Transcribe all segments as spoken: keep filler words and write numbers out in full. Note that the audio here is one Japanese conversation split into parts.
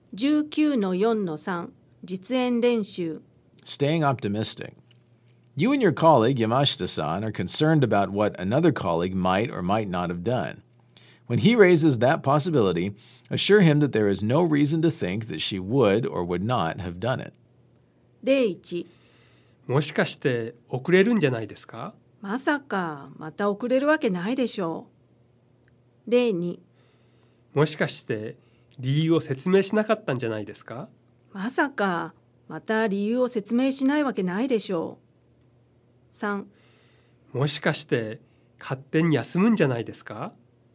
じゅうきゅうのよんのさん 実演練習 Staying optimistic. You and your colleague Yamashita-san are concerned about what another colleague might or might not have done. When he raises that possibility, assure him that there is no reason to think that she would or would not have done it. 例いちもしかして遅れるんじゃないですか？ まさかまた遅れるわけないでしょう。例にもしかして理由を説明しなかったんじゃないですか？ まさかまた理由を説明しないわけないでしょう。さんもしかして勝手に休むんじゃないですか？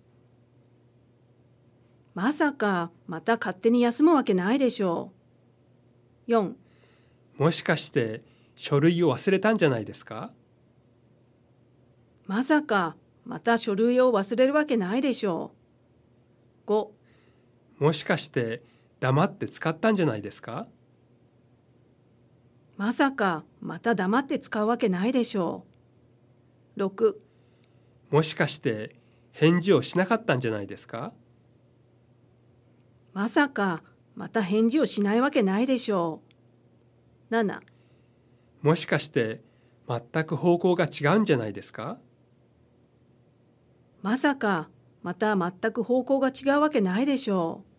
まさかまた勝手に休むわけないでしょう。よんもしかして書類を忘れたんじゃないですか？ まさかまた書類を忘れるわけないでしょう。ごもしかして黙って使ったんじゃないですか？ まさかまた黙って使うわけないでしょう。ろくもしかして返事をしなかったんじゃないですか？ まさかまた返事をしないわけないでしょう。ななもしかして全く方向が違うんじゃないですか？ まさかまた全く方向が違うわけないでしょう。